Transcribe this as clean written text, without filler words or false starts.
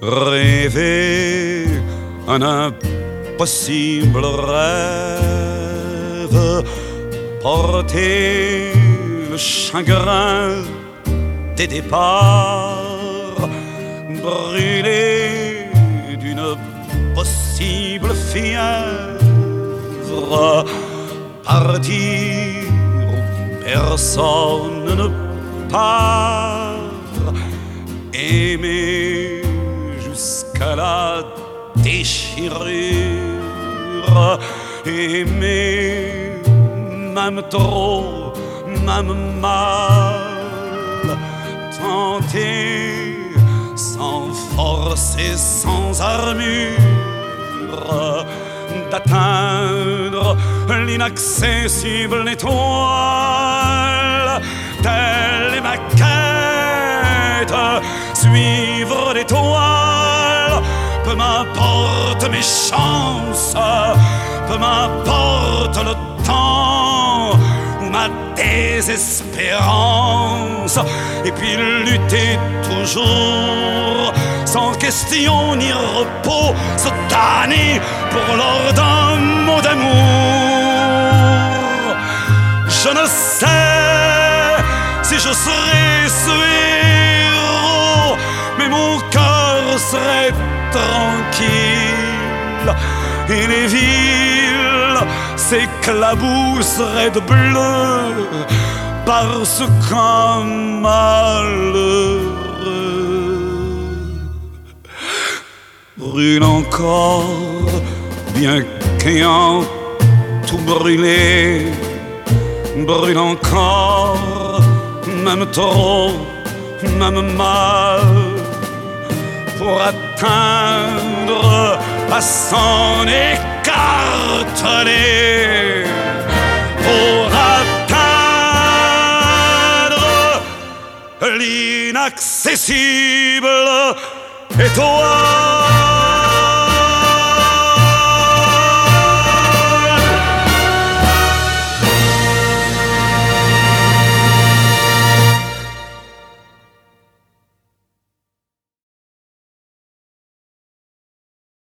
rêver un impossible rêve, porter le chagrin des départs, brûler d'une possible fièvre, partir où personne ne part, aimer jusqu'à la déchirure, aimer même trop, même mal, tenter sans force et sans armure d'atteindre l'inaccessible étoile. Telle est ma quête, suivre l'étoile. Peu m'importe mes chances, peu m'importe le temps ou ma désespérance, et puis lutter toujours sans question ni repos, se damner pour l'or d'un mot d'amour. Je ne sais si je serai ce héros, mais mon cœur serait tranquille et les villes s'éclabousseraient de bleu parce qu'un malheureux brûle encore, bien qu'ayant tout brûlé, brûle encore, même trop, même mal, pour atteindre à s'en écarteler, pour atteindre l'inaccessible étoile.